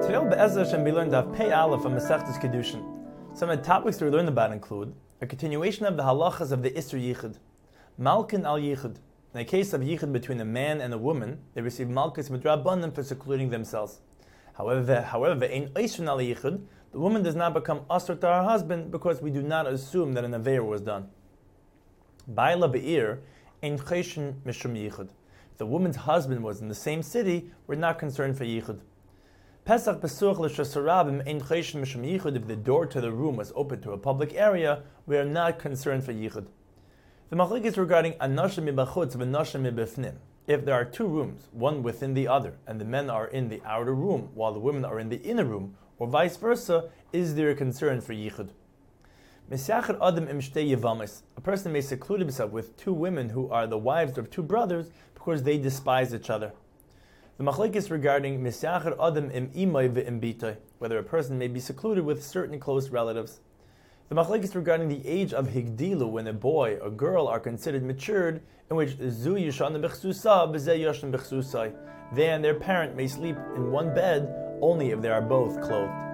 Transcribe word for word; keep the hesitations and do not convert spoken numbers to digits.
Today we'll Be'ezras Hashem be learned Daf Pei Aleph of Masechtas Kedushin. Some of the topics we learn about include a continuation of the halachas of the Isser Yichud, Malkin al Yichud. In the case of Yichud between a man and a woman, they receive Malkus Midrabanan for secluding themselves. However, however, in Isser al Yichud, the woman does not become Asr to her husband because we do not assume that an Aveir was done. Ba'ila Be'ir, Ein Cheshin Mishum Yichud. If the woman's husband was in the same city, we're not concerned for Yichud. Pesach Besuch L'Shasarabim Ein Cheshin Mishum Yichud. If the door to the room was open to a public area, we are not concerned for Yichud. The machlok is regarding Anashim Mibachutz v'Anashim Mibifnim. If there are two rooms, one within the other, and the men are in the outer room while the women are in the inner room, or vice versa, is there a concern for Yichud? Misyachar Adam Im Shtei Yevamis. A person may seclude himself with two women who are the wives of two brothers because they despise each other. The machlok is regarding Misyachar Adam Im Imay v'Im Bitay, whether a person may be secluded with certain close relatives. The machlok is regarding the age of Higdilu, when a boy or girl are considered matured, in which Zu Yishana B'chsusa B'zeh Yoshan B'chsusai. They and their parent may sleep in one bed only if they are both clothed.